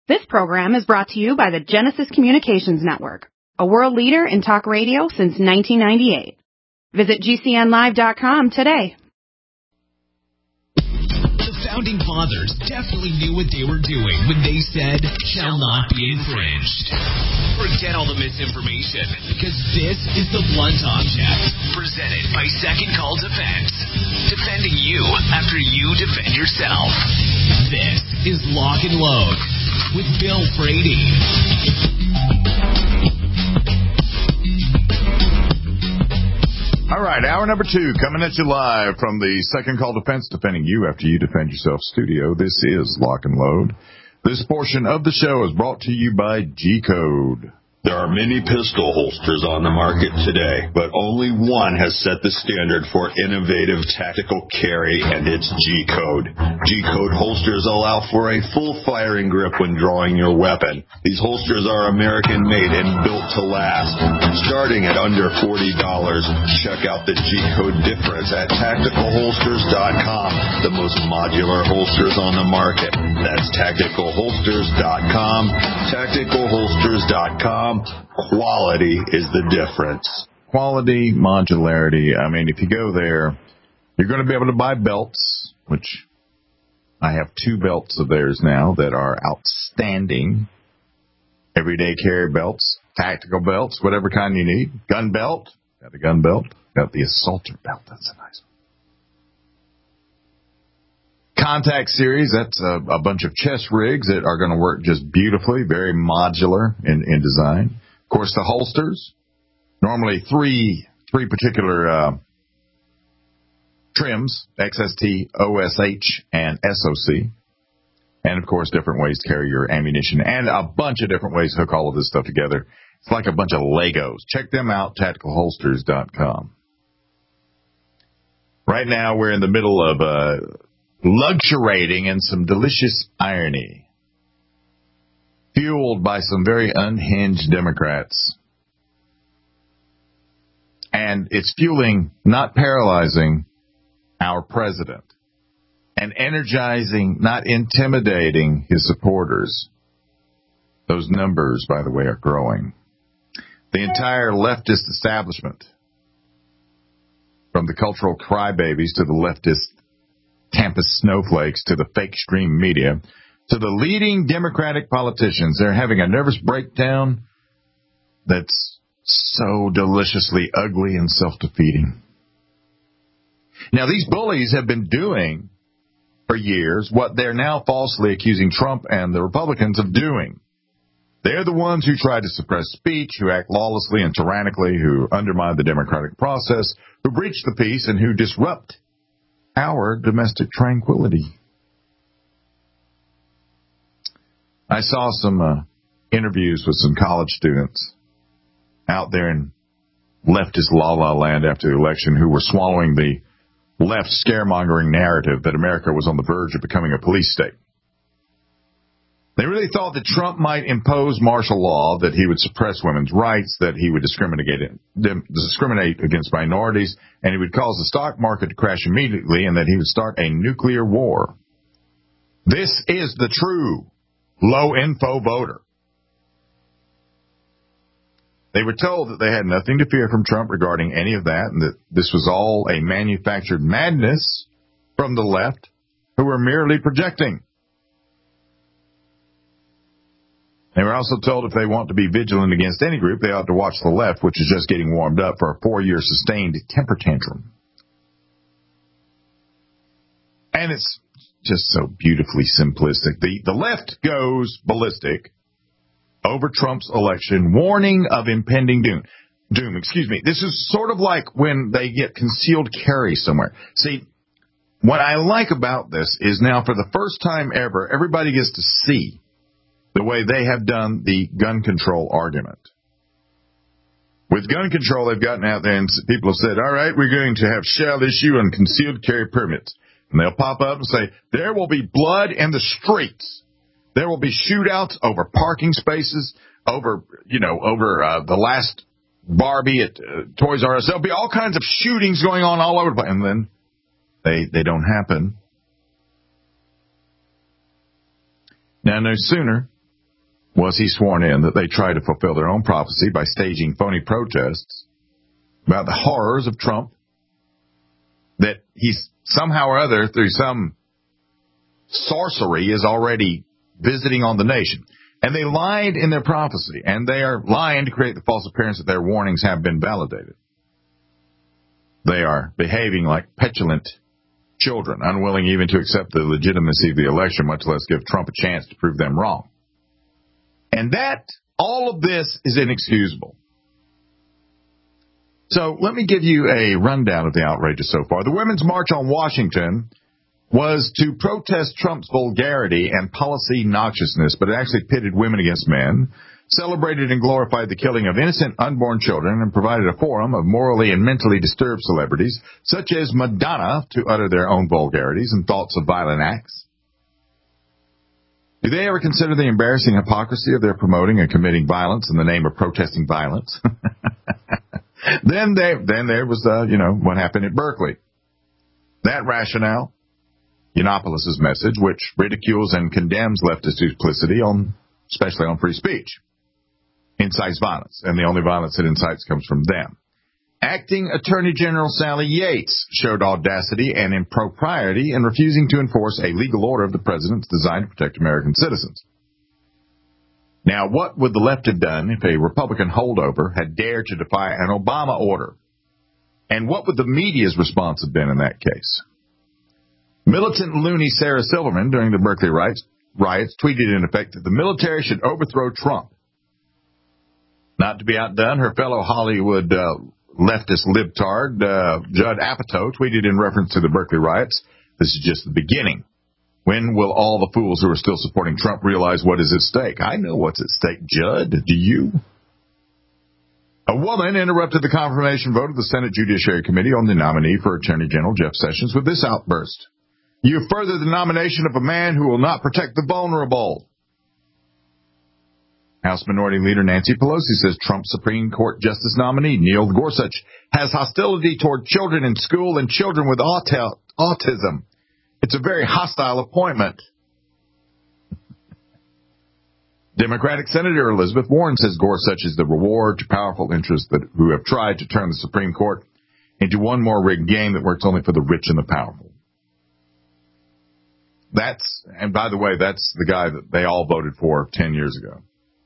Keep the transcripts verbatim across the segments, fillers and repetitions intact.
This program is brought to you by the Genesis Communications Network, a world leader in talk radio since nineteen ninety-eight. Visit G C N live dot com today. The Founding Fathers definitely knew what they were doing when they said, shall not be infringed. Forget all the misinformation, because this is the Blunt Object, presented by Second Call Defense. Defending you after you defend yourself. This is Lock and Load with Bill Frady. All right, hour number two coming at you live from the Second Call Defense, defending you after you defend yourself studio. This is Lock and Load. This portion of the show is brought to you by G-Code. There are many pistol holsters on the market today, but only one has set the standard for innovative tactical carry, and it's G-Code. G-Code holsters allow for a full firing grip when drawing your weapon. These holsters are American-made and built to last. Starting at under forty dollars, check out the G-Code difference at tactical holsters dot com, the most modular holsters on the market. That's tactical holsters dot com, tactical holsters dot com. Quality is the difference. Quality, modularity. I mean, if you go there, you're going to be able to buy belts, which I have two belts of theirs now that are outstanding. Everyday carry belts, tactical belts, whatever kind you need. Gun belt. Got the gun belt. Got the assaulter belt. That's a nice one. Contact series, that's a, a bunch of chest rigs that are going to work just beautifully, very modular in, in design. Of course, the holsters, normally three three particular uh, trims, X S T, O S H, and S O C. And, of course, different ways to carry your ammunition and a bunch of different ways to hook all of this stuff together. It's like a bunch of Legos. Check them out, tactical holsters dot com. Right now, we're in the middle of uh, luxuriating in some delicious irony, fueled by some very unhinged Democrats. And it's fueling, not paralyzing, our president, and energizing, not intimidating, his supporters. Those numbers, by the way, are growing. The entire leftist establishment, from the cultural crybabies to the leftist campus snowflakes to the fake stream media, to the leading Democratic politicians, they're having a nervous breakdown that's so deliciously ugly and self-defeating. Now, these bullies have been doing for years what they're now falsely accusing Trump and the Republicans of doing. They're the ones who try to suppress speech, who act lawlessly and tyrannically, who undermine the democratic process, who breach the peace, and who disrupt our domestic tranquility. I saw some uh, interviews with some college students out there in leftist la-la land after the election who were swallowing the left scaremongering narrative that America was on the verge of becoming a police state. They really thought that Trump might impose martial law, that he would suppress women's rights, that he would discriminate, discriminate against minorities, and he would cause the stock market to crash immediately, and that he would start a nuclear war. This is the true low-info voter. They were told that they had nothing to fear from Trump regarding any of that, and that this was all a manufactured madness from the left, who were merely projecting. They were also told if they want to be vigilant against any group, they ought to watch the left, which is just getting warmed up for a four-year sustained temper tantrum. And it's just so beautifully simplistic. The, the left goes ballistic over Trump's election, warning of impending doom. Doom, excuse me. This is sort of like when they get concealed carry somewhere. See, what I like about this is now for the first time ever, everybody gets to see the way they have done the gun control argument. With gun control, they've gotten out there and people have said, all right, we're going to have shall issue and concealed carry permits. And they'll pop up and say, there will be blood in the streets. There will be shootouts over parking spaces, over, you know, over uh, the last Barbie at uh, Toys R Us. There'll be all kinds of shootings going on all over the place. And then they, they don't happen. Now, no sooner was he sworn in that they tried to fulfill their own prophecy by staging phony protests about the horrors of Trump, that he's somehow or other, through some sorcery, is already visiting on the nation. And they lied in their prophecy, and they are lying to create the false appearance that their warnings have been validated. They are behaving like petulant children, unwilling even to accept the legitimacy of the election, much less give Trump a chance to prove them wrong. And that, all of this is inexcusable. So let me give you a rundown of the outrages so far. The Women's March on Washington was to protest Trump's vulgarity and policy noxiousness, but it actually pitted women against men, celebrated and glorified the killing of innocent unborn children, and provided a forum of morally and mentally disturbed celebrities, such as Madonna, to utter their own vulgarities and thoughts of violent acts. Do they ever consider the embarrassing hypocrisy of their promoting and committing violence in the name of protesting violence? then, they, then there was, uh, you know, what happened at Berkeley. That rationale, Yiannopoulos' message, which ridicules and condemns leftist duplicity, on, especially on free speech, incites violence, and the only violence it incites comes from them. Acting Attorney General Sally Yates showed audacity and impropriety in refusing to enforce a legal order of the president's designed to protect American citizens. Now, what would the left have done if a Republican holdover had dared to defy an Obama order? And what would the media's response have been in that case? Militant loony Sarah Silverman, during the Berkeley riots, riots tweeted in effect that the military should overthrow Trump. Not to be outdone, her fellow Hollywood uh, leftist libtard, uh, Judd Apatow, tweeted in reference to the Berkeley riots, "This is just the beginning. When will all the fools who are still supporting Trump realize what is at stake?" I know what's at stake, Judd. Do you? A woman interrupted the confirmation vote of the Senate Judiciary Committee on the nominee for Attorney General Jeff Sessions with this outburst: "You further the nomination of a man who will not protect the vulnerable." House Minority Leader Nancy Pelosi says Trump Supreme Court Justice nominee Neil Gorsuch has hostility toward children in school and children with aut- autism. It's a very hostile appointment. Democratic Senator Elizabeth Warren says Gorsuch is the reward to powerful interests that who have tried to turn the Supreme Court into one more rigged game that works only for the rich and the powerful. That's, and by the way, that's the guy that they all voted for ten years ago.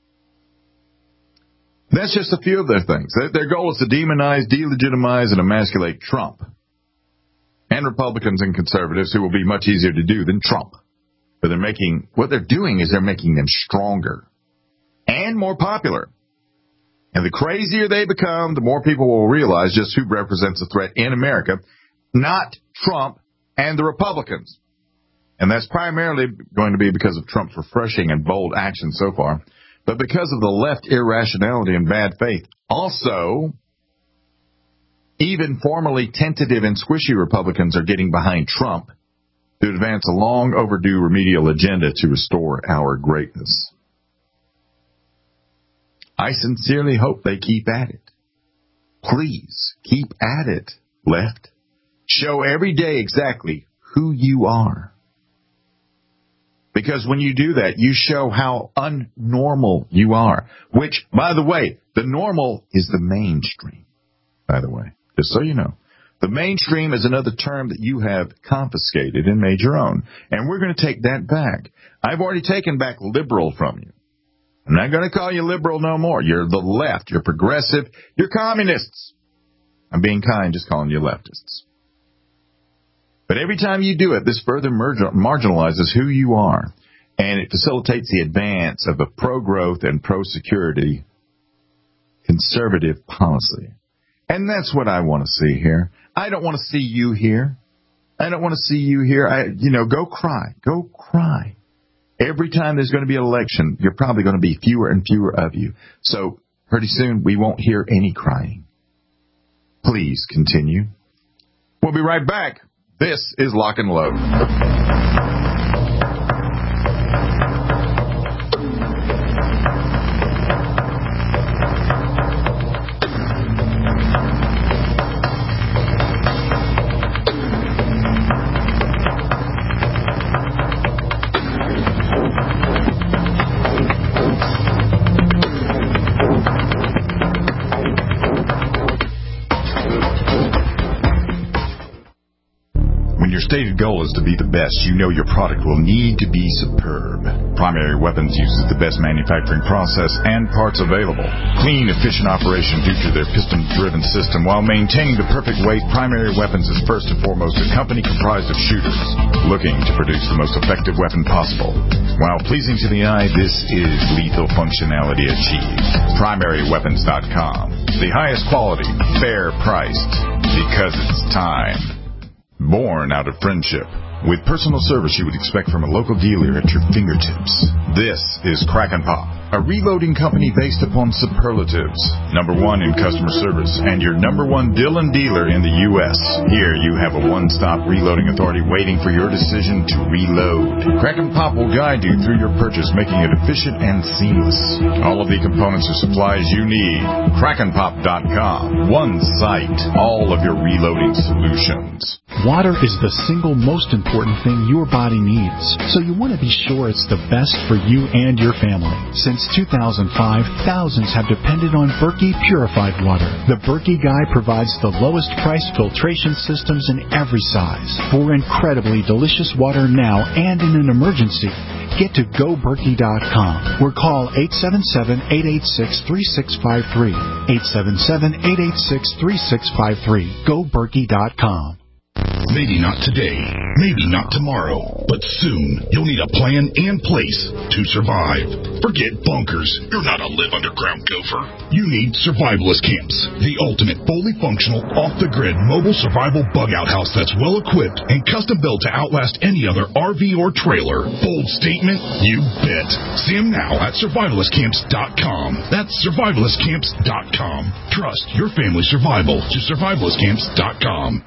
That's just a few of their things. Their goal is to demonize, delegitimize, and emasculate Trump and Republicans and conservatives, who will be much easier to do than Trump. But they're making, what they're doing is they're making them stronger and more popular. And the crazier they become, the more people will realize just who represents a threat in America, not Trump and the Republicans. And that's primarily going to be because of Trump's refreshing and bold action so far, but because of the left irrationality and bad faith. Also, even formerly tentative and squishy Republicans are getting behind Trump to advance a long overdue remedial agenda to restore our greatness. I sincerely hope they keep at it. Please keep at it, left. Show every day exactly who you are. Because when you do that, you show how unnormal you are. Which, by the way, the normal is the mainstream, by the way, just so you know. The mainstream is another term that you have confiscated and made your own. And we're going to take that back. I've already taken back liberal from you. I'm not going to call you liberal no more. You're the left. You're progressive. You're communists. I'm being kind, just calling you leftists. But every time you do it, this further marginalizes who you are, and it facilitates the advance of a pro-growth and pro-security conservative policy. And that's what I want to see here. I don't want to see you here. I don't want to see you here. I, you know, go cry. Go cry. Every time there's going to be an election, you're probably going to be fewer and fewer of you. So pretty soon we won't hear any crying. Please continue. We'll be right back. This is Lock and Load. stated goal is to be the best, you know your product will need to be superb. Primary Weapons uses the best manufacturing process and parts available. Clean, efficient operation due to their piston-driven system. While maintaining the perfect weight, Primary Weapons is first and foremost a company comprised of shooters looking to produce the most effective weapon possible. While pleasing to the eye, this is lethal functionality achieved. primary weapons dot com. The highest quality, fair priced, because it's time. Born out of friendship, with personal service you would expect from a local dealer at your fingertips. This is Crack and Pop, a reloading company based upon superlatives. Number one in customer service and your number one Dillon dealer in the U S Here you have a one-stop reloading authority waiting for your decision to reload. Crack and Pop will guide you through your purchase, making it efficient and seamless. All of the components or supplies you need. crack and pop dot com. One site. All of your reloading solutions. Water is the single most important thing your body needs, so you want to be sure it's the best for you and your family. Since two thousand five, thousands have depended on Berkey purified water. The Berkey Guy provides the lowest price filtration systems in every size for incredibly delicious water now and in an emergency. Get to go berkey dot com or call eight seven seven, eight eight six, three six five three. eight seven seven, eight eight six, three six five three. go berkey dot com. Maybe not today, maybe not tomorrow, but soon you'll need a plan and place to survive. Forget bunkers. You're not a live underground gopher. You need Survivalist Camps, the ultimate fully functional, off-the-grid mobile survival bug-out house that's well-equipped and custom-built to outlast any other R V or trailer. Bold statement? You bet. See them now at survivalist camps dot com. That's survivalist camps dot com. Trust your family's survival to survivalist camps dot com.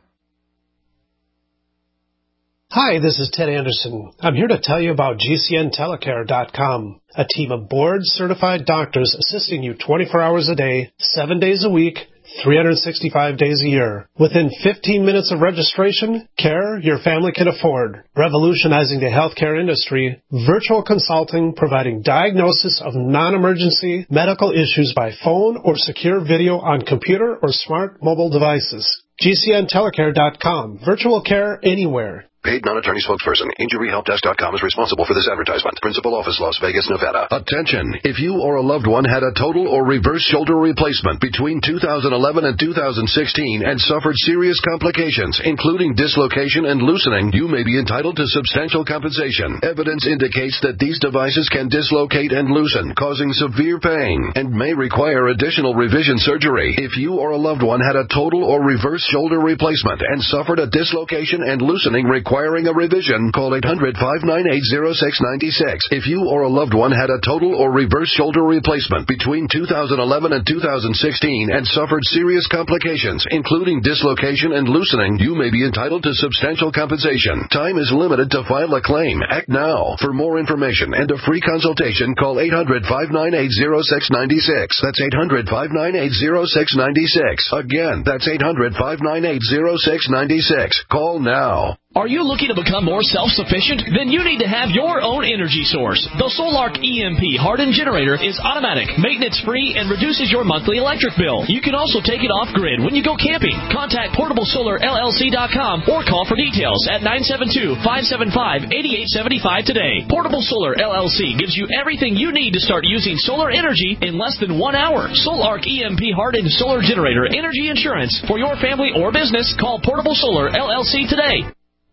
Hi, this is Ted Anderson. I'm here to tell you about G C N telecare dot com, a team of board-certified doctors assisting you twenty-four hours a day, seven days a week, three hundred sixty-five days a year. Within fifteen minutes of registration, care your family can afford. Revolutionizing the healthcare industry, virtual consulting providing diagnosis of non-emergency medical issues by phone or secure video on computer or smart mobile devices. G C N telecare dot com. Virtual care anywhere. Paid non-attorney spokesperson. injury help desk dot com is responsible for this advertisement. Principal office, Las Vegas, Nevada. Attention! If you or a loved one had a total or reverse shoulder replacement between two thousand eleven and two thousand sixteen and suffered serious complications, including dislocation and loosening, you may be entitled to substantial compensation. Evidence indicates that these devices can dislocate and loosen, causing severe pain, and may require additional revision surgery. If you or a loved one had a total or reverse shoulder replacement and suffered a dislocation and loosening requiring Requiring a revision, call eight hundred, five nine eight, zero six nine six. If you or a loved one had a total or reverse shoulder replacement between two thousand eleven and two thousand sixteen and suffered serious complications, including dislocation and loosening, you may be entitled to substantial compensation. Time is limited to file a claim. Act now. For more information and a free consultation, call eight hundred, five nine eight, zero six nine six. That's eight hundred, five nine eight, zero six nine six. Again, that's eight hundred, five nine eight, zero six nine six. Call now. Are you looking to become more self-sufficient? Then you need to have your own energy source. The Solark E M P hardened generator is automatic, maintenance-free, and reduces your monthly electric bill. You can also take it off-grid when you go camping. Contact portable solar L L C dot com or call for details at nine seven two, five seven five, eight eight seven five today. Portable Solar L L C gives you everything you need to start using solar energy in less than one hour. Solark E M P hardened solar generator energy insurance for your family or business. Call Portable Solar L L C today.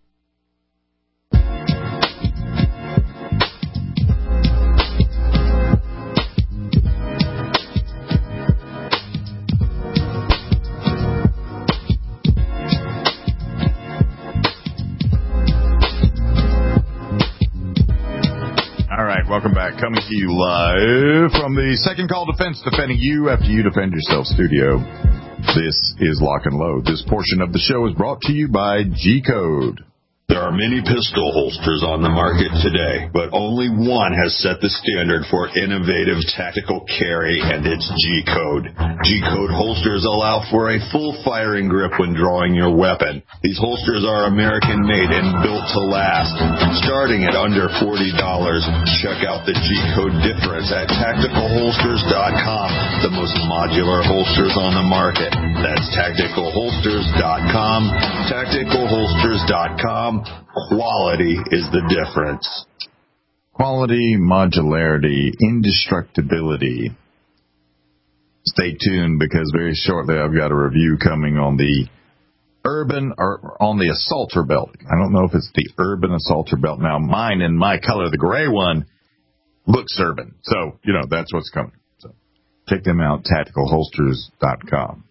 Welcome back. Coming to you live from the Second Call Defense, defending you after you defend yourself studio. This is Lock and Load. This portion of the show is brought to you by G-Code. There are many pistol holsters on the market today, but only one has set the standard for innovative tactical carry, and it's G-Code. G-Code holsters allow for a full firing grip when drawing your weapon. These holsters are American-made and built to last. Starting at under forty dollars, check out the G-Code difference at tactical holsters dot com, the most modular holsters on the market. That's tactical holsters dot com, tactical holsters dot com. Quality is the difference. Quality, modularity, indestructibility. Stay tuned, because very shortly I've got a review coming on the urban, or on the assaulter belt. I don't know if it's the urban assaulter belt. Now, mine in my color, the gray one, looks urban. So, you know, that's what's coming. So check them out, tactical holsters dot com.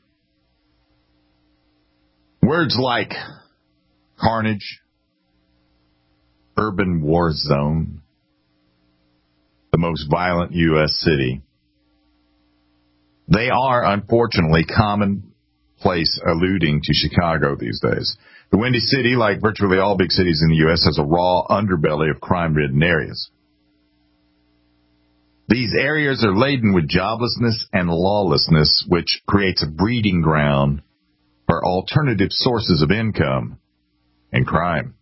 Words like carnage, urban war zone, the most violent U S city, they are unfortunately commonplace alluding to Chicago these days. The Windy City, like virtually all big cities in the U S, has a raw underbelly of crime-ridden areas. These areas are laden with joblessness and lawlessness, which creates a breeding ground for alternative sources of income and crime.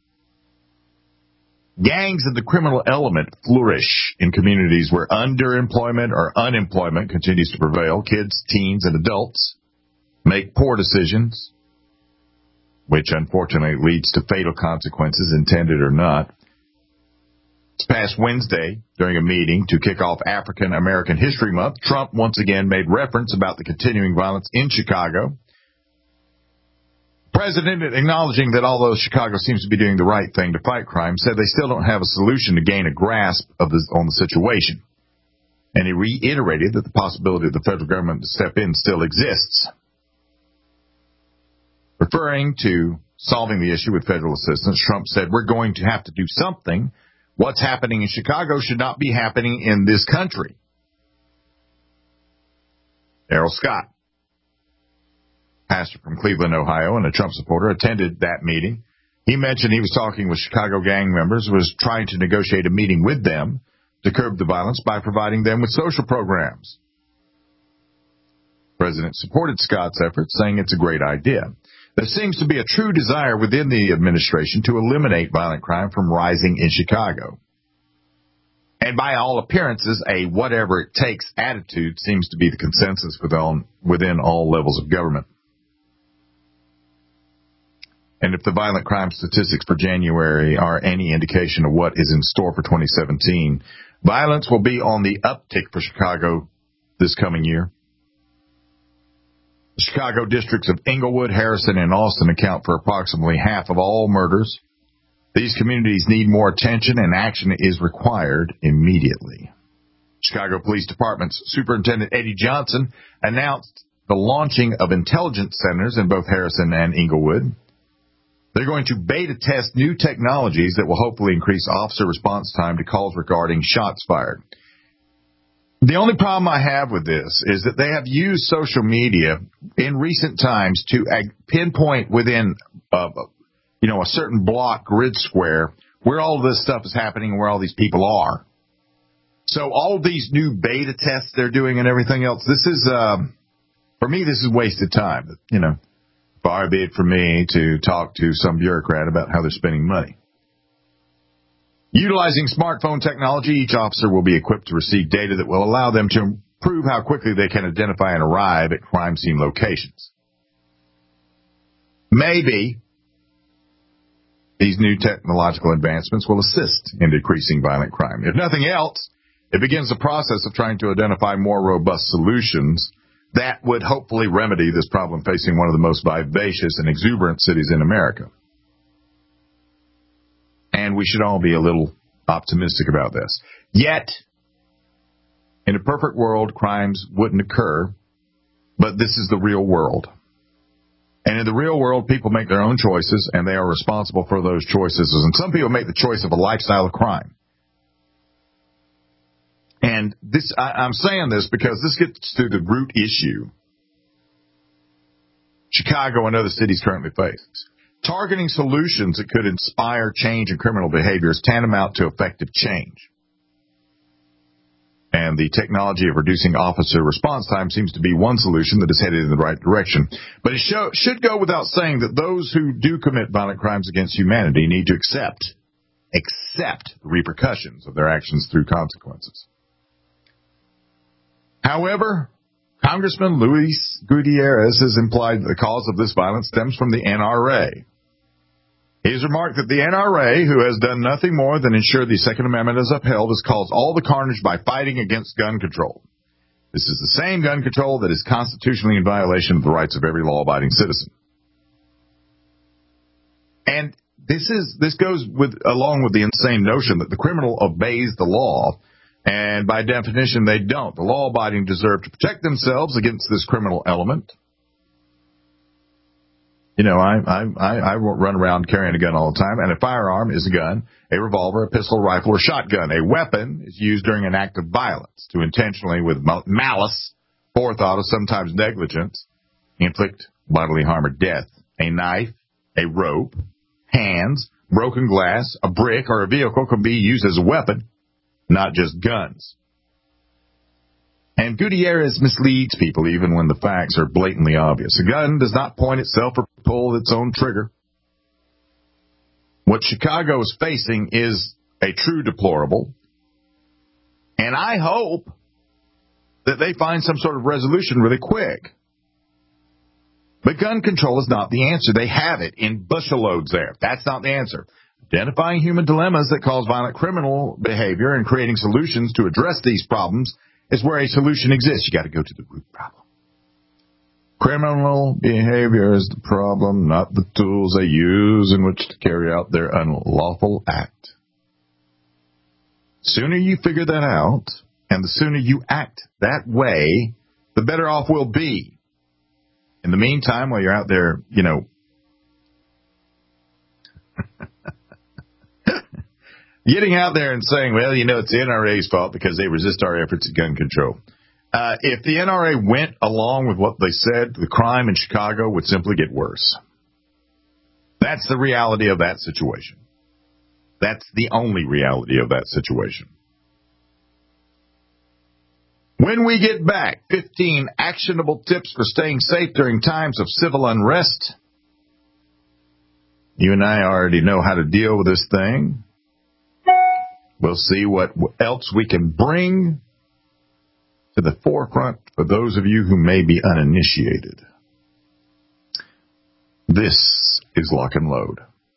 Gangs of the criminal element flourish in communities where underemployment or unemployment continues to prevail. Kids, teens, and adults make poor decisions, which unfortunately leads to fatal consequences, intended or not. This past Wednesday, during a meeting to kick off African American History Month, Trump once again made reference about the continuing violence in Chicago. The president, acknowledging that although Chicago seems to be doing the right thing to fight crime, said they still don't have a solution to gain a grasp of this, on the situation. And he reiterated that the possibility of the federal government to step in still exists. Referring to solving the issue with federal assistance, Trump said, "We're going to have to do something. What's happening in Chicago should not be happening in this country." Errol Scott, pastor from Cleveland, Ohio, and a Trump supporter, attended that meeting. He mentioned he was talking with Chicago gang members, was trying to negotiate a meeting with them to curb the violence by providing them with social programs. The president supported Scott's efforts, saying it's a great idea. There seems to be a true desire within the administration to eliminate violent crime from rising in Chicago. And by all appearances, a whatever it takes attitude seems to be the consensus within, within all levels of government. And if the violent crime statistics for January are any indication of what is in store for twenty seventeen, violence will be on the uptick for Chicago this coming year. The Chicago districts of Inglewood, Harrison, and Austin account for approximately half of all murders. These communities need more attention, and action is required immediately. Chicago Police Department's Superintendent Eddie Johnson announced the launching of intelligence centers in both Harrison and Inglewood. They're going to beta test new technologies that will hopefully increase officer response time to calls regarding shots fired. The only problem I have with this is that they have used social media in recent times to pinpoint within, uh, you know, a certain block grid square where all of this stuff is happening and where all these people are. So all of these new beta tests they're doing and everything else, this is, um, for me, this is wasted time. You know, far be it for me to talk to some bureaucrat about how they're spending money. Utilizing smartphone technology, each officer will be equipped to receive data that will allow them to improve how quickly they can identify and arrive at crime scene locations. Maybe these new technological advancements will assist in decreasing violent crime. If nothing else, it begins the process of trying to identify more robust solutions that would hopefully remedy this problem facing one of the most vivacious and exuberant cities in America. And we should all be a little optimistic about this. Yet, in a perfect world, crimes wouldn't occur, but this is the real world. And in the real world, people make their own choices, and they are responsible for those choices. And some people make the choice of a lifestyle of crime. And this, I, I'm saying this because this gets to the root issue Chicago and other cities currently face. Targeting solutions that could inspire change in criminal behavior is tantamount to effective change. And the technology of reducing officer response time seems to be one solution that is headed in the right direction. But it show, should go without saying that those who do commit violent crimes against humanity need to accept, accept the repercussions of their actions through consequences. However, Congressman Luis Gutierrez has implied that the cause of this violence stems from the N R A. He has remarked that the N R A, who has done nothing more than ensure the Second Amendment is upheld, has caused all the carnage by fighting against gun control. This is the same gun control that is constitutionally in violation of the rights of every law-abiding citizen. And this is this goes with along with the insane notion that the criminal obeys the law, and by definition they don't. The law-abiding deserve to protect themselves against this criminal element. You know, I, I, I run around carrying a gun all the time, and a firearm is a gun, a revolver, a pistol, rifle, or shotgun. A weapon is used during an act of violence to intentionally, with malice, forethought, or sometimes negligence, inflict bodily harm or death. A knife, a rope, hands, broken glass, a brick, or a vehicle can be used as a weapon, not just guns. And Gutierrez misleads people even when the facts are blatantly obvious. A gun does not point itself or pull its own trigger. What Chicago is facing is a true deplorable, and I hope that they find some sort of resolution really quick. But gun control is not the answer. They have it in bushelloads there. That's not the answer. Identifying human dilemmas that cause violent criminal behavior and creating solutions to address these problems is where a solution exists. You got to go to the root problem. Criminal behavior is the problem, not the tools they use in which to carry out their unlawful act. The sooner you figure that out, and the sooner you act that way, the better off we'll be. In the meantime, while you're out there, you know, getting out there and saying, well, you know, it's the N R A's fault because they resist our efforts at gun control. Uh, if the N R A went along with what they said, the crime in Chicago would simply get worse. That's the reality of that situation. That's the only reality of that situation. When we get back, fifteen actionable tips for staying safe during times of civil unrest. You and I already know how to deal with this thing. We'll see what else we can bring to the forefront for those of you who may be uninitiated. This is Lock and Load.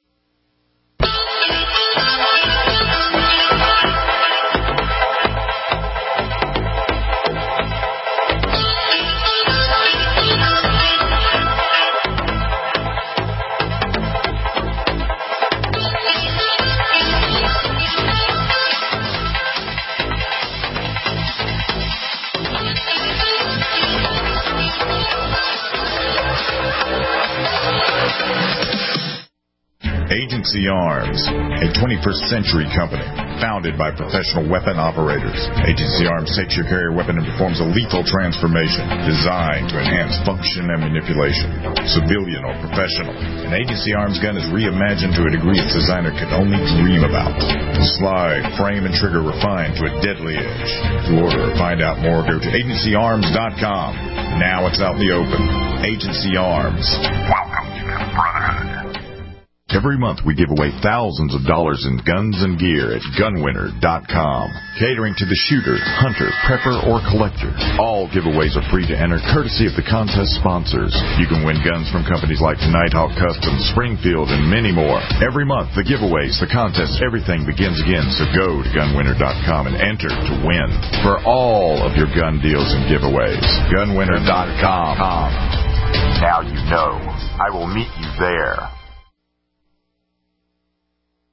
Agency Arms, a twenty-first century company founded by professional weapon operators. Agency Arms takes your carrier weapon and performs a lethal transformation designed to enhance function and manipulation, civilian or professional. An Agency Arms gun is reimagined to a degree its designer could only dream about. Slide, frame, and trigger refined to a deadly edge. To order or find out more, go to agency arms dot com. Now it's out in the open. Agency Arms. Welcome to the Brotherhood. Every month we give away thousands of dollars in guns and gear at gun winner dot com. Catering to the shooter, hunter, prepper, or collector. All giveaways are free to enter, courtesy of the contest sponsors. You can win guns from companies like Nighthawk Customs, Springfield, and many more. Every month, the giveaways, the contests, everything begins again. So go to gun winner dot com and enter to win for all of your gun deals and giveaways. gun winner dot com. Now you know. I will meet you there.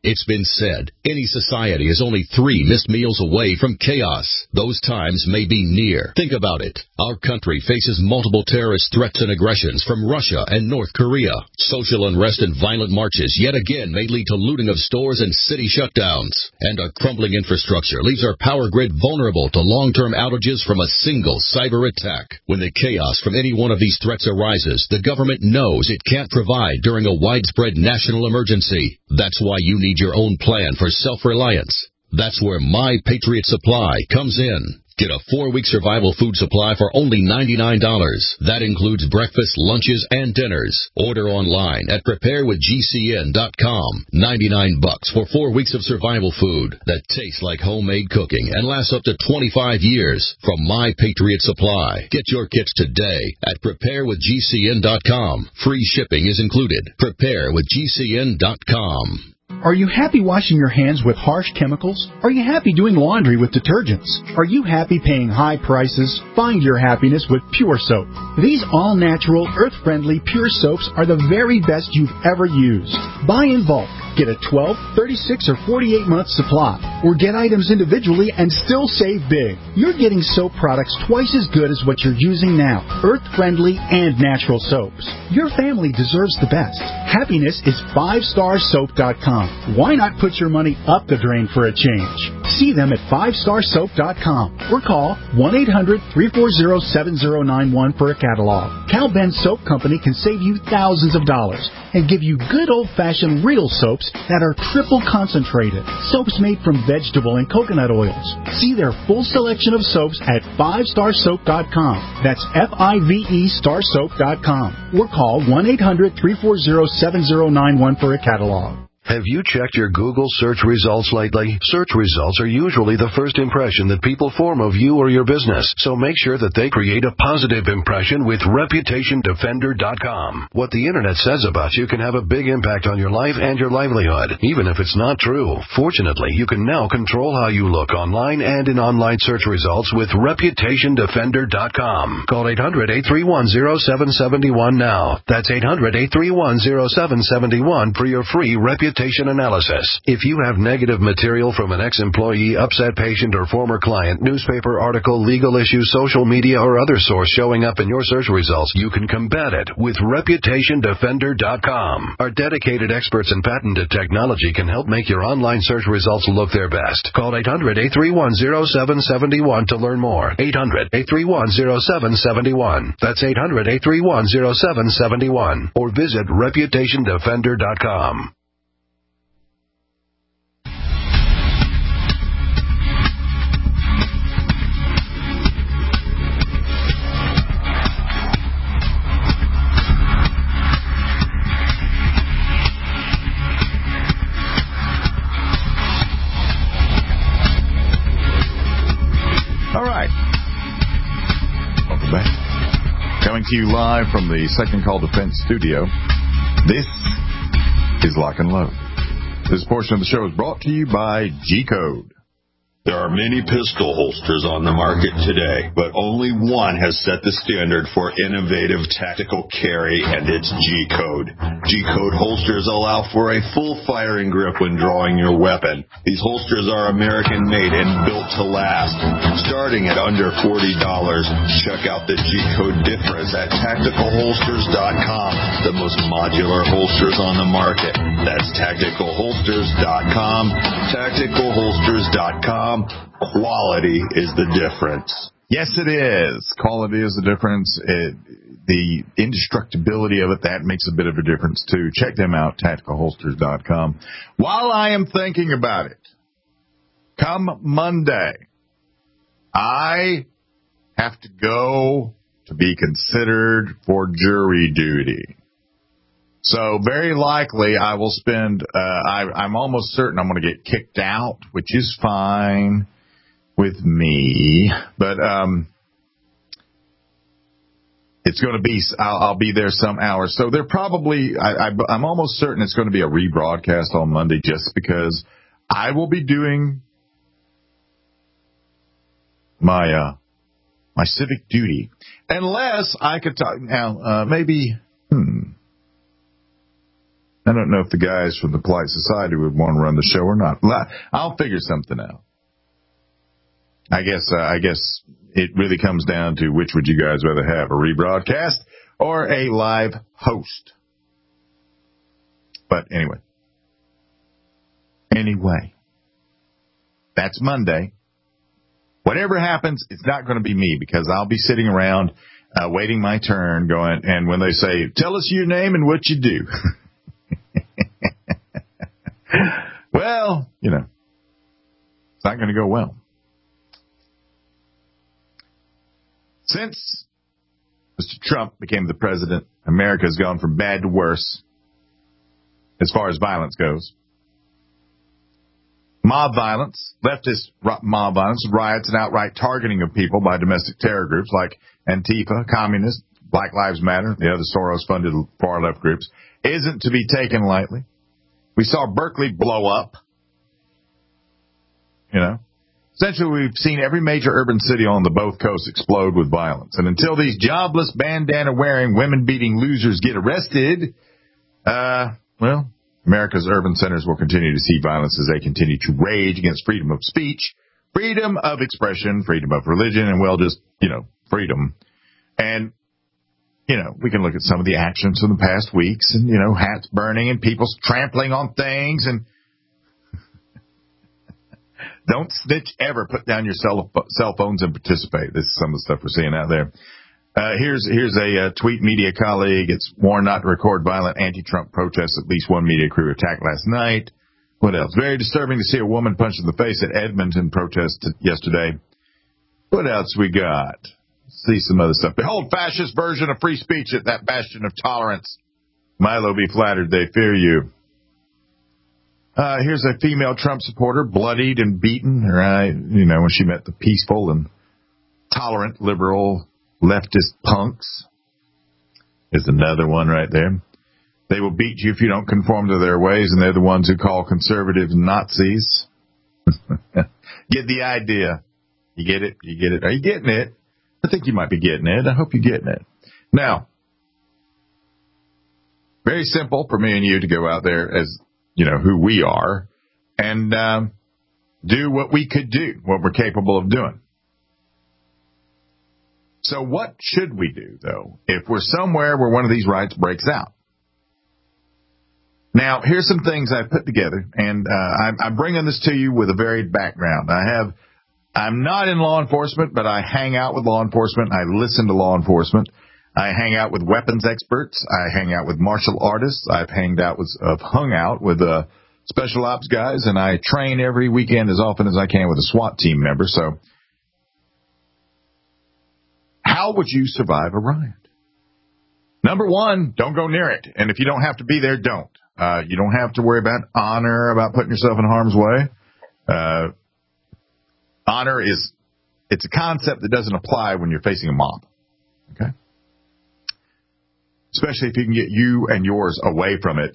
It's been said, any society is only three missed meals away from chaos. Those times may be near. Think about it. Our country faces multiple terrorist threats and aggressions from Russia and North Korea. Social unrest and violent marches yet again may lead to looting of stores and city shutdowns. And a crumbling infrastructure leaves our power grid vulnerable to long-term outages from a single cyber attack. When the chaos from any one of these threats arises, the government knows it can't provide during a widespread national emergency. That's why you need your own plan for self-reliance. That's where My Patriot Supply comes in. Get a four-week survival food supply for only ninety-nine dollars. That includes breakfast, lunches, and dinners. Order online at prepare with G C N dot com. ninety-nine bucks for four weeks of survival food that tastes like homemade cooking and lasts up to twenty-five years from My Patriot Supply. Get your kits today at prepare with G C N dot com. Free shipping is included. prepare with G C N dot com. Are you happy washing your hands with harsh chemicals? Are you happy doing laundry with detergents? Are you happy paying high prices? Find your happiness with Pure Soap. These all-natural, earth-friendly Pure Soaps are the very best you've ever used. Buy in bulk. Get a twelve, thirty-six, or forty-eight month supply. Or get items individually and still save big. You're getting soap products twice as good as what you're using now. Earth-friendly and natural soaps. Your family deserves the best. Happiness is five star soap dot com. Why not put your money up the drain for a change? See them at five star soap dot com or call one eight hundred, three four zero, seven zero nine one for a catalog. Cal Ben Soap Company can save you thousands of dollars and give you good old-fashioned real soaps that are triple concentrated. Soaps made from vegetable and coconut oils. See their full selection of soaps at five star soap dot com. That's F I V E star soap dot com. Or call one eight hundred, three four zero, seven zero nine one for a catalog. Have you checked your Google search results lately? Search results are usually the first impression that people form of you or your business, so make sure that they create a positive impression with reputation defender dot com. What the Internet says about you can have a big impact on your life and your livelihood, even if it's not true. Fortunately, you can now control how you look online and in online search results with reputation defender dot com. Call eight hundred, eight three one, zero seven seven one now. That's eight hundred, eight three one, zero seven seven one for your free reputation analysis. If you have negative material from an ex-employee, upset patient, or former client, newspaper article, legal issue, social media, or other source showing up in your search results, you can combat it with reputation defender dot com. Our dedicated experts in patented technology can help make your online search results look their best. Call eight hundred, eight three one, zero seven seven one to learn more. eight hundred, eight three one, zero seven seven one. That's eight hundred, eight three one, zero seven seven one. Or visit reputation defender dot com. All right. Welcome back. Coming to you live from the Second Call Defense studio. This is Lock and Load. This portion of the show is brought to you by G-Code. There are many pistol holsters on the market today, but only one has set the standard for innovative tactical carry, and it's G-Code. G-Code holsters allow for a full firing grip when drawing your weapon. These holsters are American-made and built to last. Starting at under forty dollars, check out the G-Code difference at tactical holsters dot com, the most modular holsters on the market. That's tactical holsters dot com, tactical holsters dot com. Quality is the difference. Yes, it is. Quality is the difference. It, the indestructibility of it, that makes a bit of a difference, too. Check them out, tactical holsters dot com. While I am thinking about it, come Monday, I have to go to be considered for jury duty. So very likely I will spend, uh, I, I'm almost certain I'm going to get kicked out, which is fine with me. But um, it's going to be, I'll, I'll be there some hours. So they're probably, I, I, I'm almost certain it's going to be a rebroadcast on Monday just because I will be doing my, uh, my civic duty. Unless I could talk, now, uh, maybe, hmm. I don't know if the guys from the Polite Society would want to run the show or not. I'll figure something out. I guess uh, I guess it really comes down to which would you guys rather have, a rebroadcast or a live host. But anyway. Anyway. That's Monday. Whatever happens, it's not going to be me because I'll be sitting around uh, waiting my turn going, and when they say, tell us your name and what you do. Well, you know, it's not going to go well. Since Mister Trump became the president, America has gone from bad to worse as far as violence goes. Mob violence, leftist mob violence, riots, and outright targeting of people by domestic terror groups like Antifa, Communist, Black Lives Matter, the other Soros-funded far-left groups, isn't to be taken lightly. We saw Berkeley blow up. You know, essentially we've seen every major urban city on the both coasts explode with violence. And until these jobless, bandana-wearing, women-beating losers get arrested, uh, well, America's urban centers will continue to see violence as they continue to rage against freedom of speech, freedom of expression, freedom of religion, and, well, just, you know, freedom. And, you know, we can look at some of the actions from the past weeks and, you know, hats burning and people trampling on things. And don't snitch ever. Put down your cell, cell phones and participate. This is some of the stuff we're seeing out there. Uh, here's here's a uh, tweet media colleague. It's warned not to record violent anti-Trump protests. At least one media crew attacked last night. What else? Very disturbing to see a woman punched in the face at Edmonton protest yesterday. What else we got? Let's see some other stuff. Behold, fascist version of free speech at that bastion of tolerance. Milo, be flattered. They fear you. Uh, here's a female Trump supporter, bloodied and beaten, right? You know, when she met the peaceful and tolerant liberal leftist punks. Is another one right there. They will beat you if you don't conform to their ways, and they're the ones who call conservatives Nazis. Get the idea. You get it? You get it? Are you getting it? I think you might be getting it. I hope you're getting it. Now, very simple for me and you to go out there as, you know, who we are and um, do what we could do, what we're capable of doing. So what should we do, though, if we're somewhere where one of these riots breaks out? Now, here's some things I've put together, and uh, I'm, I'm bringing this to you with a varied background. I have, I'm not in law enforcement, but I hang out with law enforcement. I listen to law enforcement. I hang out with weapons experts. I hang out with martial artists. I've hanged out with, I've hung out with uh, special ops guys, and I train every weekend as often as I can with a SWAT team member. So, how would you survive a riot? Number one, don't go near it. And if you don't have to be there, don't. Uh, you don't have to worry about honor, about putting yourself in harm's way. Uh, honor is, it's a concept that doesn't apply when you're facing a mob. Okay? Especially if you can get you and yours away from it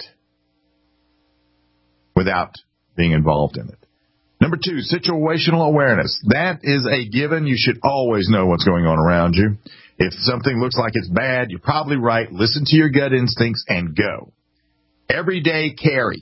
without being involved in it. Number two, situational awareness. That is a given. You should always know what's going on around you. If something looks like it's bad, you're probably right. Listen to your gut instincts and go. Everyday carry.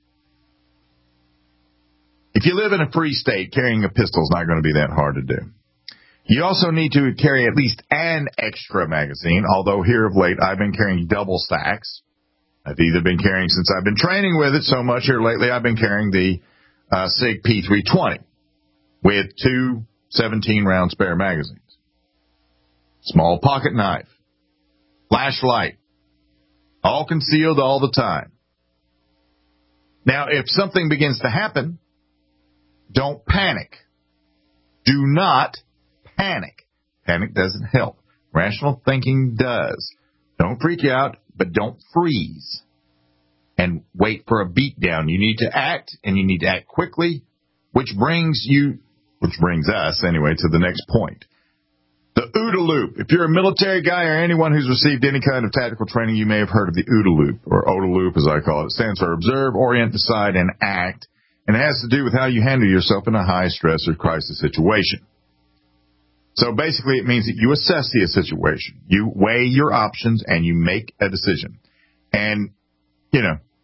If you live in a free state, carrying a pistol is not going to be that hard to do. You also need to carry at least an extra magazine, although here of late I've been carrying double stacks. I've either been carrying, since I've been training with it so much here lately, I've been carrying the uh, SIG P three twenty with two seventeen-round spare magazines. Small pocket knife. Flashlight. All concealed all the time. Now, if something begins to happen, don't panic. Do not panic. Panic doesn't help. Rational thinking does. Don't freak out, but don't freeze and wait for a beat down. You need to act, and you need to act quickly, which brings you, which brings us, anyway, to the next point. The OODA loop. If you're a military guy or anyone who's received any kind of tactical training, you may have heard of the OODA loop, or OODA loop as I call it. It stands for Observe, Orient, Decide, and Act, and it has to do with how you handle yourself in a high-stress or crisis situation. So basically it means that you assess the situation. You weigh your options and you make a decision. And, you know,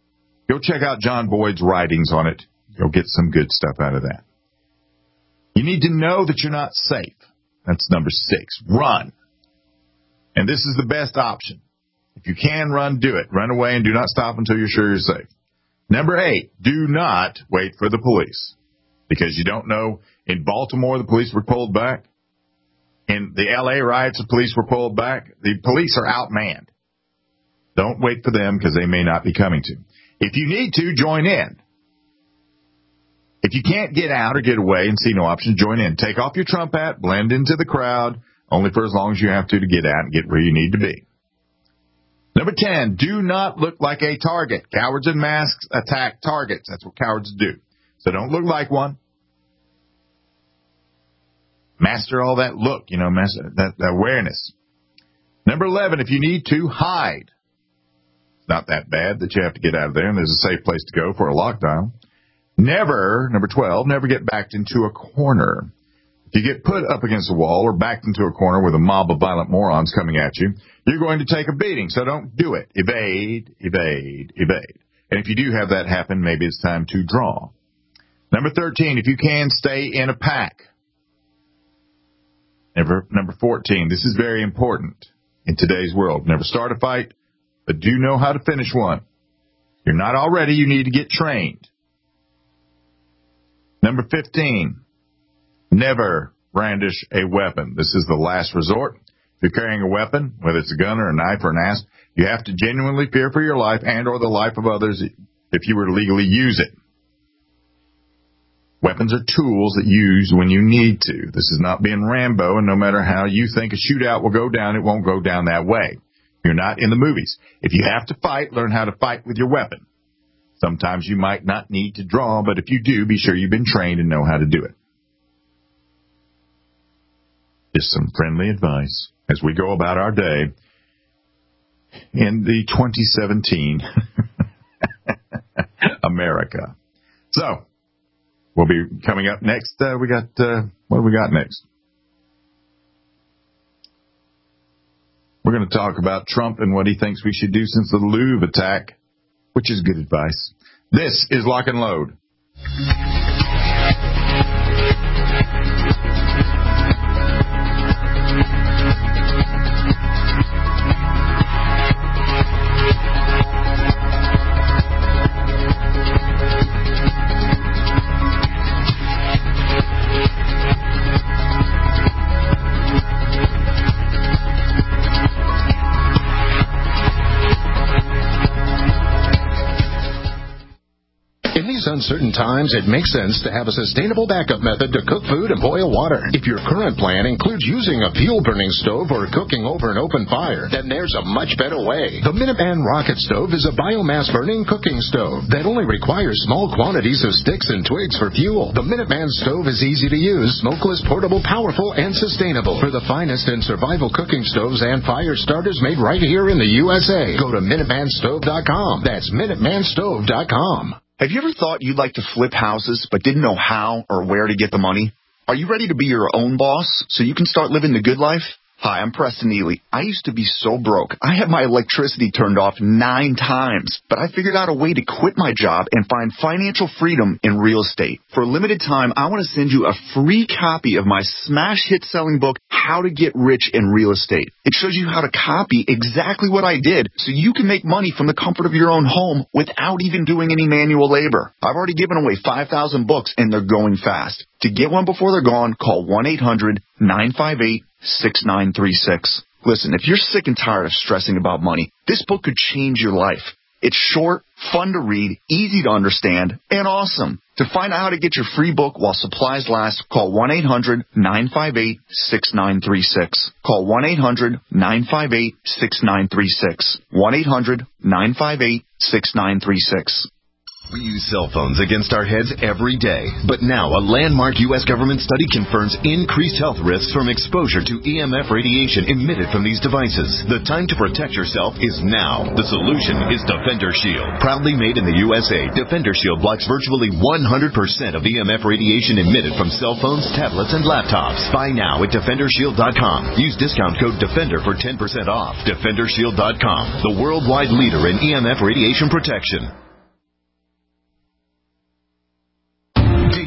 Go check out John Boyd's writings on it. You'll get some good stuff out of that. You need to know that you're not safe. That's number six. Run. And this is the best option. If you can run, do it. Run away and do not stop until you're sure you're safe. Number eight, do not wait for the police. Because you don't know, in Baltimore, the police were pulled back. In the L A riots, the police were pulled back. The police are outmanned. Don't wait for them because they may not be coming to. If you need to, join in. If you can't get out or get away and see no option, join in. Take off your Trump hat, blend into the crowd, only for as long as you have to to get out and get where you need to be. Number ten, do not look like a target. Cowards in masks attack targets. That's what cowards do. So don't look like one. Master all that look, you know, master that, that awareness. Number eleven, if you need to, hide. It's not that bad that you have to get out of there, and there's a safe place to go for a lockdown. Never, number twelve, never get backed into a corner. If you get put up against a wall or backed into a corner with a mob of violent morons coming at you, you're going to take a beating, so don't do it. Evade, evade, evade. And if you do have that happen, maybe it's time to draw. Number thirteen, if you can, stay in a pack. Never, number fourteen, this is very important in today's world. Never start a fight, but do know how to finish one. If you're not already, you need to get trained. Number fifteen, never brandish a weapon. This is the last resort. If you're carrying a weapon, whether it's a gun or a knife or an axe, you have to genuinely fear for your life and or the life of others if you were to legally use it. Weapons are tools that you use when you need to. This is not being Rambo, and no matter how you think a shootout will go down, it won't go down that way. You're not in the movies. If you have to fight, learn how to fight with your weapon. Sometimes you might not need to draw, but if you do, be sure you've been trained and know how to do it. Just some friendly advice as we go about our day in the twenty seventeen America. So, we'll be coming up next. Uh, we got, uh, what do we got next? We're going to talk about Trump and what he thinks we should do since the Louvre attack, which is good advice. This is Lock and Load. Uncertain times, it makes sense to have a sustainable backup method to cook food and boil water. If your current plan includes using a fuel-burning stove or cooking over an open fire, then there's a much better way. The Minuteman Rocket Stove is a biomass-burning cooking stove that only requires small quantities of sticks and twigs for fuel. The Minuteman Stove is easy to use, smokeless, portable, powerful, and sustainable. For the finest in survival cooking stoves and fire starters made right here in the U S A, go to Minuteman Stove dot com. That's Minuteman Stove dot com. Have you ever thought you'd like to flip houses but didn't know how or where to get the money? Are you ready to be your own boss so you can start living the good life? Hi, I'm Preston Neely. I used to be so broke. I had my electricity turned off nine times, but I figured out a way to quit my job and find financial freedom in real estate. For a limited time, I want to send you a free copy of my smash hit selling book, How to Get Rich in Real Estate. It shows you how to copy exactly what I did so you can make money from the comfort of your own home without even doing any manual labor. I've already given away five thousand books and they're going fast. To get one before they're gone, call one eight hundred nine five eight six nine three six. Listen, if you're sick and tired of stressing about money, this book could change your life. It's short, fun to read, easy to understand, and awesome. To find out how to get your free book while supplies last, call one eight hundred nine five eight six nine three six. Call one eight hundred nine five eight six nine three six. one eight hundred nine five eight six nine three six. We use cell phones against our heads every day. But now a landmark U S government study confirms increased health risks from exposure to E M F radiation emitted from these devices. The time to protect yourself is now. The solution is Defender Shield. Proudly made in the U S A, Defender Shield blocks virtually one hundred percent of E M F radiation emitted from cell phones, tablets, and laptops. Buy now at Defender Shield dot com. Use discount code DEFENDER for ten percent off. Defender Shield dot com, the worldwide leader in E M F radiation protection.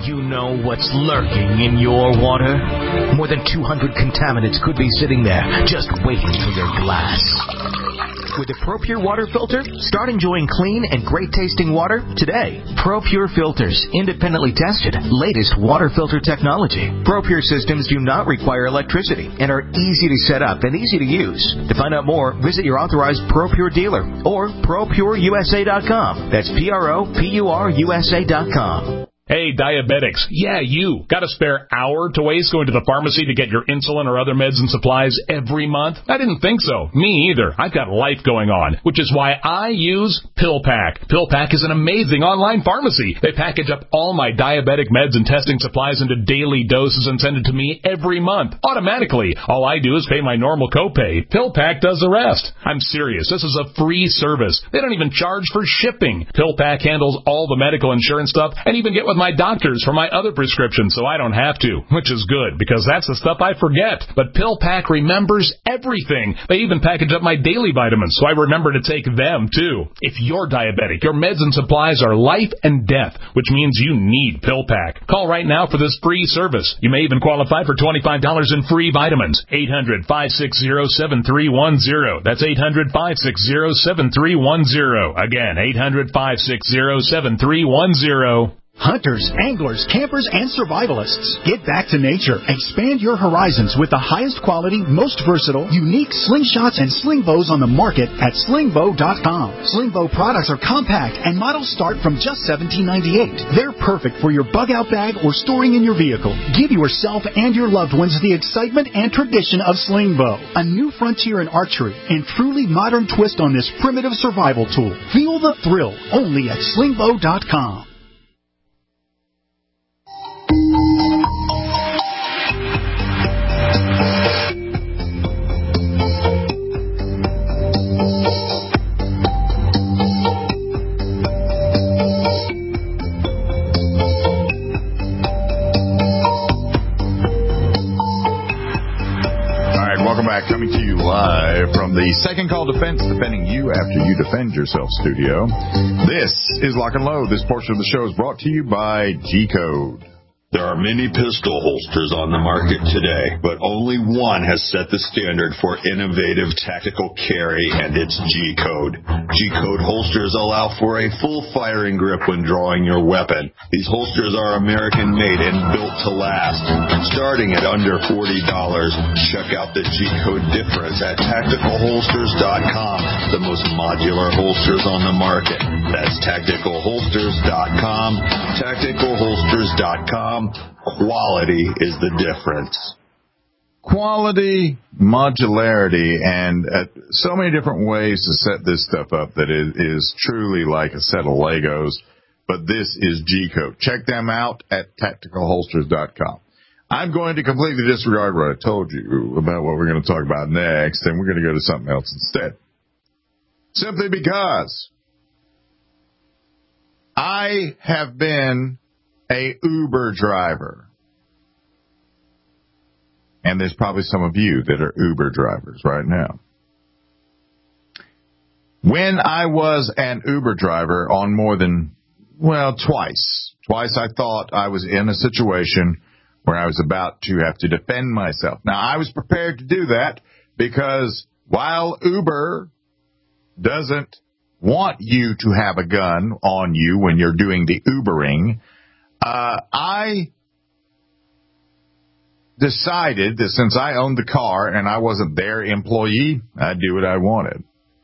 you know what's lurking in your water? More than two hundred contaminants could be sitting there, just waiting for your glass. With a ProPure water filter, start enjoying clean and great-tasting water today. ProPure filters, independently tested, latest water filter technology. ProPure systems do not require electricity and are easy to set up and easy to use. To find out more, visit your authorized ProPure dealer or pro pure U S A dot com. That's P R O P U R U S A dot com. Hey, diabetics. Yeah, you. Got a spare hour to waste going to the pharmacy to get your insulin or other meds and supplies every month? I didn't think so. Me either. I've got life going on, which is why I use PillPack. PillPack is an amazing online pharmacy. They package up all my diabetic meds and testing supplies into daily doses and send it to me every month, automatically. All I do is pay my normal copay. PillPack does the rest. I'm serious. This is a free service. They don't even charge for shipping. PillPack handles all the medical insurance stuff and even get with my doctors for my other prescriptions so I don't have to, which is good because that's the stuff I forget. But PillPack remembers everything. They even package up my daily vitamins so I remember to take them too. If you're diabetic, your meds and supplies are life and death, which means you need PillPack. Call right now for this free service. You may even qualify for twenty-five dollars in free vitamins. eight hundred, five six zero, seven three one zero. That's eight hundred, five six zero, seven three one zero. Again, eight hundred, five six zero, seven three one zero. Hunters, anglers, campers, and survivalists. Get back to nature. Expand your horizons with the highest quality, most versatile, unique slingshots and sling bows on the market at sling bow dot com. Sling bow products are compact and models start from just seventeen ninety-eight. They're perfect for your bug out bag or storing in your vehicle. Give yourself and your loved ones the excitement and tradition of sling bow, a new frontier in archery and truly modern twist on this primitive survival tool. Feel the thrill only at sling bow dot com. Coming to you live from the Second Call Defense, defending you after you defend yourself studio. This is Lock and Load. This portion of the show is brought to you by G-Code. There are many pistol holsters on the market today, but only one has set the standard for innovative tactical carry, and it's G-Code. G-Code holsters allow for a full firing grip when drawing your weapon. These holsters are American-made and built to last. Starting at under forty dollars, check out the G-Code difference at tactical holsters dot com, the most modular holsters on the market. That's tactical holsters dot com, tactical holsters dot com. Quality is the difference. Quality, modularity, and uh, so many different ways to set this stuff up that it is truly like a set of Legos. But this is G-Code. Check them out at tactical holsters dot com. I'm going to completely disregard what I told you about what we're going to talk about next, and we're going to go to something else instead. Simply because I have been a Uber driver. And there's probably some of you that are Uber drivers right now. When I was an Uber driver on more than, well, twice. Twice I thought I was in a situation where I was about to have to defend myself. Now, I was prepared to do that because while Uber doesn't want you to have a gun on you when you're doing the Ubering, Uh, I decided that since I owned the car and I wasn't their employee, I'd do what I wanted.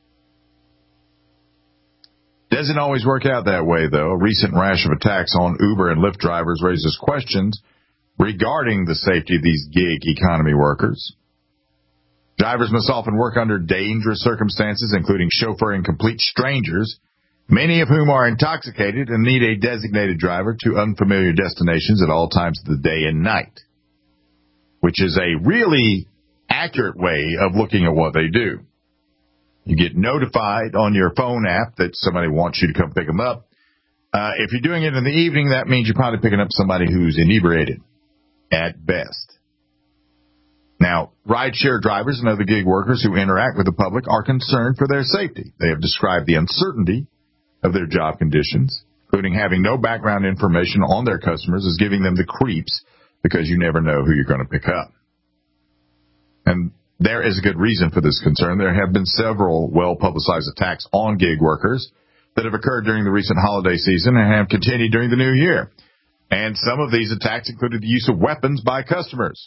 Doesn't always work out that way, though. A recent rash of attacks on Uber and Lyft drivers raises questions regarding the safety of these gig economy workers. Drivers must often work under dangerous circumstances, including chauffeuring complete strangers, many of whom are intoxicated and need a designated driver to unfamiliar destinations at all times of the day and night, which is a really accurate way of looking at what they do. You get notified on your phone app that somebody wants you to come pick them up. Uh, if you're doing it in the evening, that means you're probably picking up somebody who's inebriated at best. Now, rideshare drivers and other gig workers who interact with the public are concerned for their safety. They have described the uncertainty of their job conditions, including having no background information on their customers, is giving them the creeps because you never know who you're going to pick up. And there is a good reason for this concern. There have been several well-publicized attacks on gig workers that have occurred during the recent holiday season and have continued during the new year. And some of these attacks included the use of weapons by customers.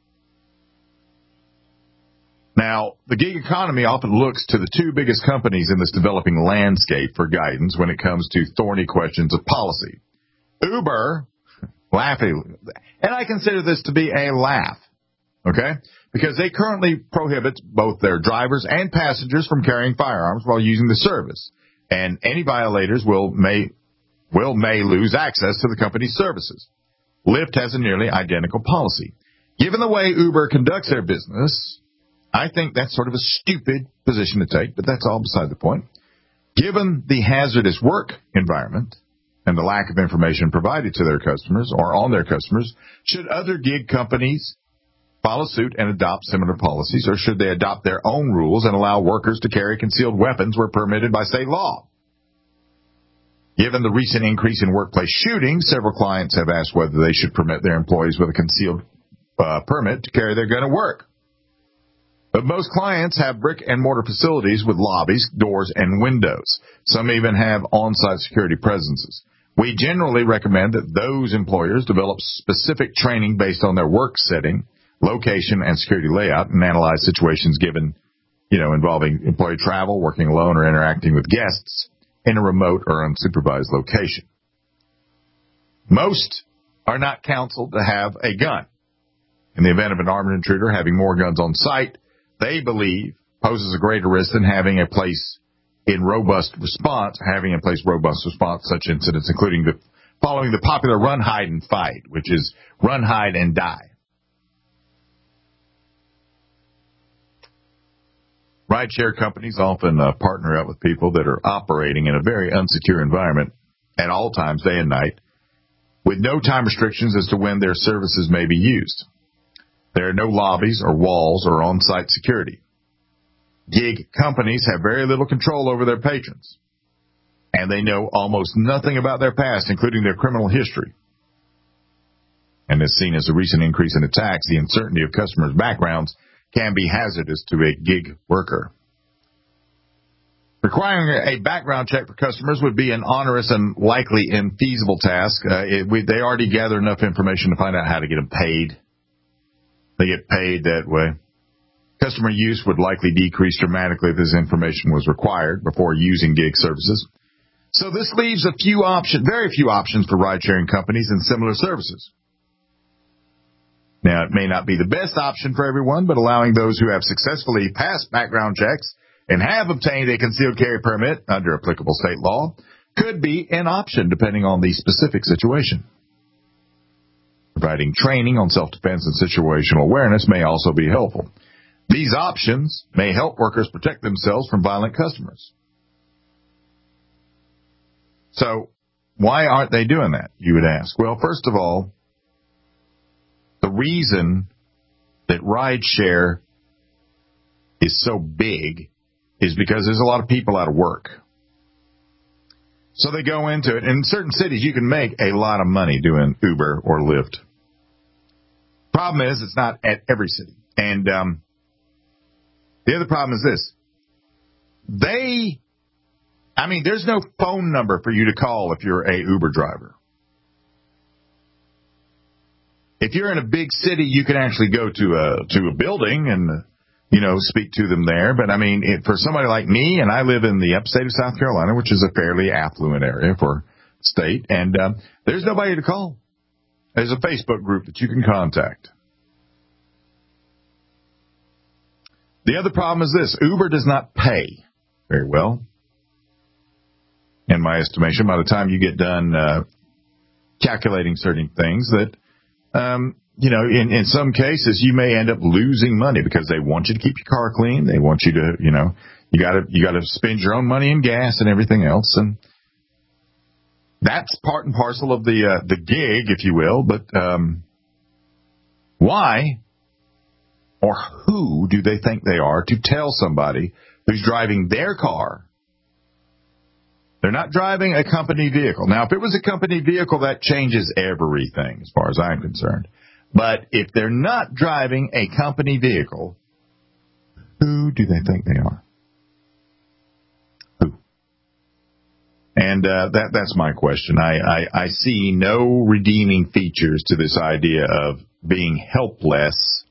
Now, the gig economy often looks to the two biggest companies in this developing landscape for guidance when it comes to thorny questions of policy. Uber, laughing, and I consider this to be a laugh, okay? Because they currently prohibit both their drivers and passengers from carrying firearms while using the service. And any violators will may will may lose access to the company's services. Lyft has a nearly identical policy. Given the way Uber conducts their business, I think that's sort of a stupid position to take, but that's all beside the point. Given the hazardous work environment and the lack of information provided to their customers or on their customers, should other gig companies follow suit and adopt similar policies, or should they adopt their own rules and allow workers to carry concealed weapons where permitted by state law? Given the recent increase in workplace shootings, several clients have asked whether they should permit their employees with a concealed uh, permit to carry their gun to work. But most clients have brick-and-mortar facilities with lobbies, doors, and windows. Some even have on-site security presences. We generally recommend that those employers develop specific training based on their work setting, location, and security layout, and analyze situations given, you know, involving employee travel, working alone, or interacting with guests in a remote or unsupervised location. Most are not counseled to have a gun. In the event of an armed intruder having more guns on site, they believe poses a greater risk than having a place in robust response, having in place robust response to such incidents, including the following the popular run, hide, and fight, which is run, hide, and die. Rideshare companies often uh, partner up with people that are operating in a very unsecure environment at all times, day and night, with no time restrictions as to when their services may be used. There are no lobbies or walls or on-site security. Gig companies have very little control over their patrons, and they know almost nothing about their past, including their criminal history. And as seen as the recent increase in attacks, the uncertainty of customers' backgrounds can be hazardous to a gig worker. Requiring a background check for customers would be an onerous and likely infeasible task. Uh, it, we, they already gather enough information to find out how to get them paid. They get paid that way. Customer use would likely decrease dramatically if this information was required before using gig services. So this leaves a few options, very few options for ride-sharing companies and similar services. Now, it may not be the best option for everyone, but allowing those who have successfully passed background checks and have obtained a concealed carry permit under applicable state law could be an option depending on the specific situation. Providing training on self-defense and situational awareness may also be helpful. These options may help workers protect themselves from violent customers. So, why aren't they doing that, you would ask? Well, first of all, the reason that rideshare is so big is because there's a lot of people out of work. So they go into it. In certain cities, you can make a lot of money doing Uber or Lyft. Problem is, it's not at every city. And um, the other problem is this. They, I mean, there's no phone number for you to call if you're a Uber driver. If you're in a big city, you can actually go to a to a building and, you know, speak to them there. But, I mean, it, for somebody like me, and I live in the upstate of South Carolina, which is a fairly affluent area for state, and um, there's nobody to call. There's a Facebook group that you can contact. The other problem is this. Uber does not pay very well. In my estimation, by the time you get done uh, calculating certain things that, um, you know, in, in some cases you may end up losing money because they want you to keep your car clean. They want you to, you know, you gotta, you gotta spend your own money in gas and everything else. And that's part and parcel of the, uh, the gig, if you will. But, um, why or who do they think they are to tell somebody who's driving their car They're not driving a company vehicle. Now, if it was a company vehicle, that changes everything as far as I'm concerned. But if they're not driving a company vehicle, who do they think they are? Who? And uh, that that's my question. I, I, I see no redeeming features to this idea of being helpless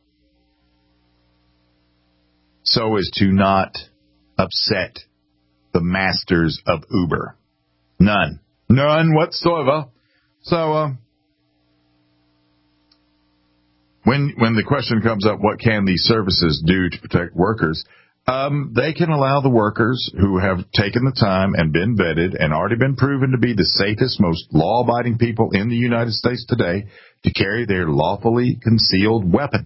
so as to not upset the masters of Uber. None. None whatsoever. So, uh, when when the question comes up, what can these services do to protect workers? Um, they can allow the workers who have taken the time and been vetted and already been proven to be the safest, most law-abiding people in the United States today to carry their lawfully concealed weapon.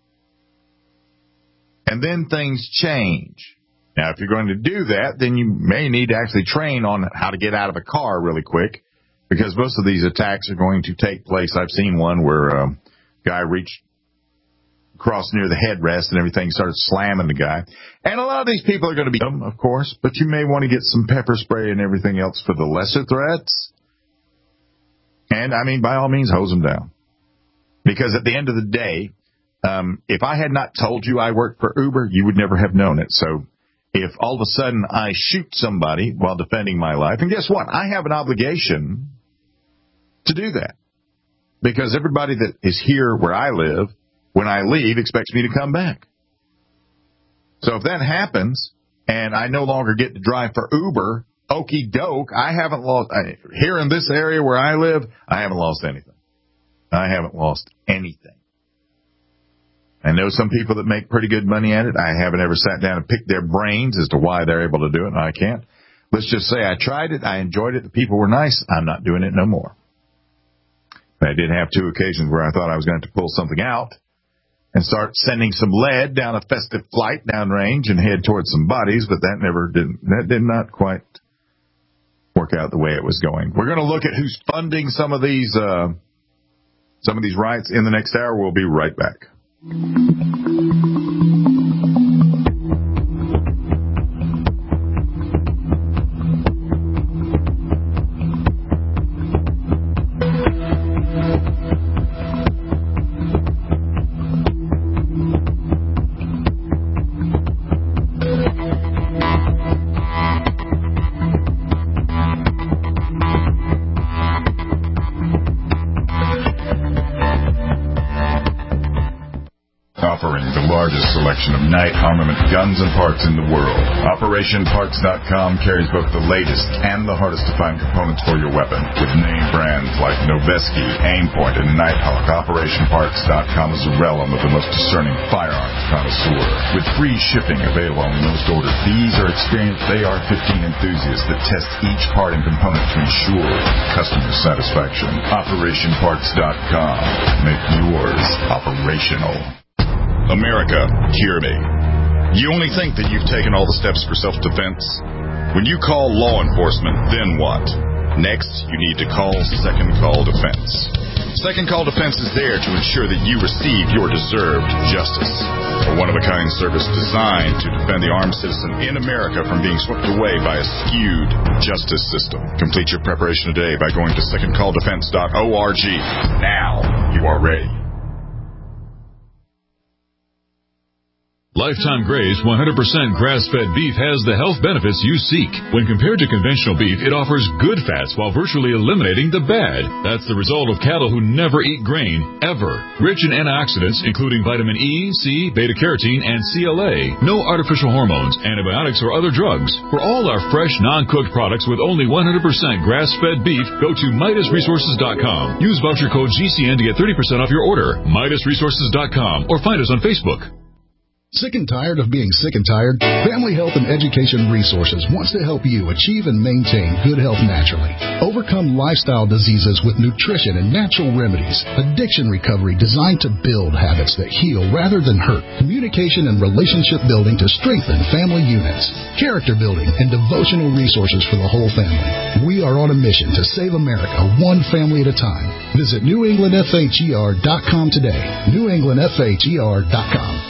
And then things change. Now, if you're going to do that, then you may need to actually train on how to get out of a car really quick, because most of these attacks are going to take place. I've seen one where a guy reached across near the headrest and everything, started slamming the guy. And a lot of these people are going to be dumb, of course, but you may want to get some pepper spray and everything else for the lesser threats. And, I mean, by all means, hose them down. Because at the end of the day, um, if I had not told you I worked for Uber, you would never have known it. So if all of a sudden I shoot somebody while defending my life, and guess what? I have an obligation to do that. Because everybody that is here where I live, when I leave, expects me to come back. So if that happens, and I no longer get to drive for Uber, okie doke, I haven't lost, I, here in this area where I live, I haven't lost anything. I haven't lost anything. I know some people that make pretty good money at it. I haven't ever sat down and picked their brains as to why they're able to do it, and I can't. Let's just say I tried it, I enjoyed it, the people were nice, I'm not doing it no more. I did have two occasions where I thought I was going to have to pull something out and start sending some lead down a festive flight downrange and head towards some bodies, but that never did, that did not quite work out the way it was going. We're going to look at who's funding some of these, uh, some of these riots in the next hour. We'll be right back. Selection of night armament guns and parts in the world. Operation Parts dot com carries both the latest and the hardest to find components for your weapon. With name brands like Noveske, Aimpoint, and Nighthawk, Operation Parts dot com is a realm of the most discerning firearms connoisseur. With free shipping available on most orders, these are experienced A R fifteen enthusiasts that test each part and component to ensure customer satisfaction. Operation Parts dot com. Make yours operational. America, hear me. You only think that you've taken all the steps for self-defense? When you call law enforcement, then what? Next, you need to call Second Call Defense. Second Call Defense is there to ensure that you receive your deserved justice. A one-of-a-kind service designed to defend the armed citizen in America from being swept away by a skewed justice system. Complete your preparation today by going to second call defense dot org. Now you are ready. Lifetime Graze one hundred percent grass-fed beef has the health benefits you seek. When compared to conventional beef, it offers good fats while virtually eliminating the bad. That's the result of cattle who never eat grain, ever. Rich in antioxidants, including vitamin E, C, beta-carotene, and C L A. No artificial hormones, antibiotics, or other drugs. For all our fresh, non-cooked products with only one hundred percent grass-fed beef, go to Midas Resources dot com. Use voucher code G C N to get thirty percent off your order. Midas Resources dot com or find us on Facebook. Sick and tired of being sick and tired? Family Health and Education Resources wants to help you achieve and maintain good health naturally. Overcome lifestyle diseases with nutrition and natural remedies. Addiction recovery designed to build habits that heal rather than hurt. Communication and relationship building to strengthen family units. Character building and devotional resources for the whole family. We are on a mission to save America one family at a time. Visit New England F H E R dot com today. New England F H E R dot com.